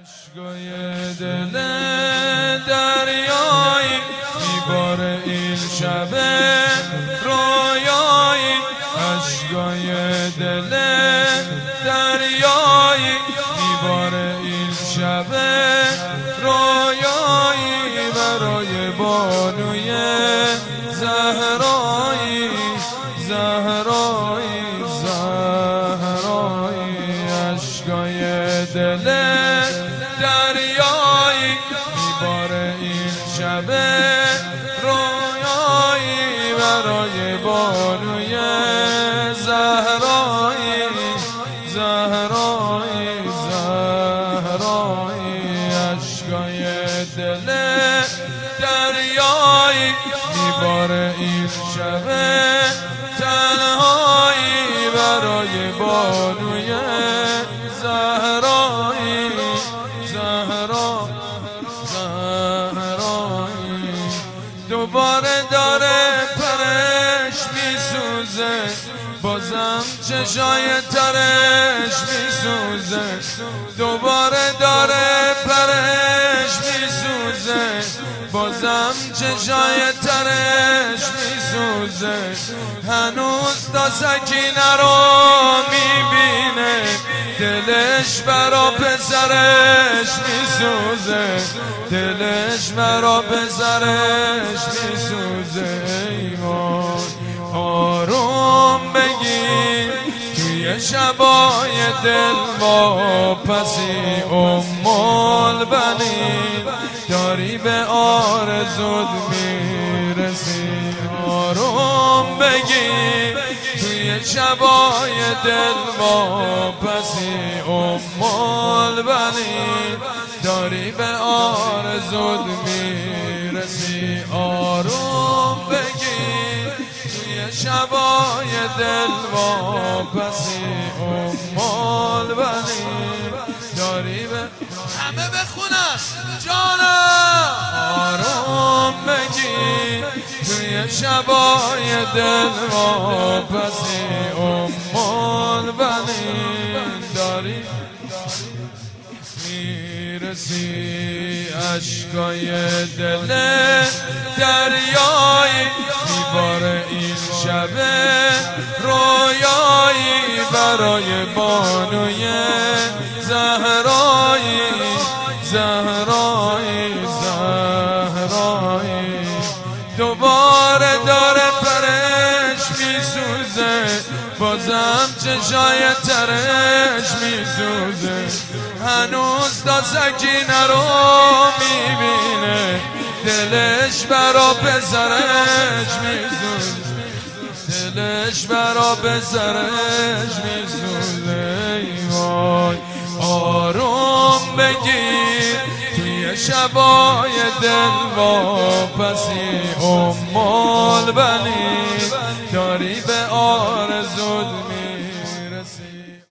عشقای دل دریایی میباره این شب رویایی، عشقای دل دریایی میباره این شب رویایی، برای بانوی زهرایی زهرایی زهرایی. عشقای دل دریایی میباره این شب رویایی، برای بانوی زهرایی زهرایی زهرایی. عشقای دل دریایی میباره این شب تنهایی، برای بانوی زهرایی زهرایی. دوباره داره پرش میسوزه، بازم چشای ترش میسوزه. دوباره داره پرش میسوزه، بازم چشای ترش میسوزه. هنوز تا سکینه رو میبینه، دلش برا پسرش میسوزه، دلش برا پسرش میسوزه. ایمان آروم بگیر توی شبای دل واپسی، البنین داری به آرزود میرسی. آروم بگیر توی شبای دل واپسی، البنین داری به آرزود میرسی. آروم بگیر توی شبای دل واپسی، البنین داری به همه بخونن جانم. آروم بگیر توی شبای دل واپسی، البنین داری میرسی. عشقای دل دریایی میباره این شب رویایی، برای بانوی زهرایی زهرایی زهرایی. دوباره داره پرش میسوزه، بازم چشای ترش میسوزه. هنوز تا سکینه رو میبینه، دلش برا پسرش میسوزه، دلش برا پسرش میسوزه. وای آروم بگیر توی شبای دل واپسی، البنین داری به آرزود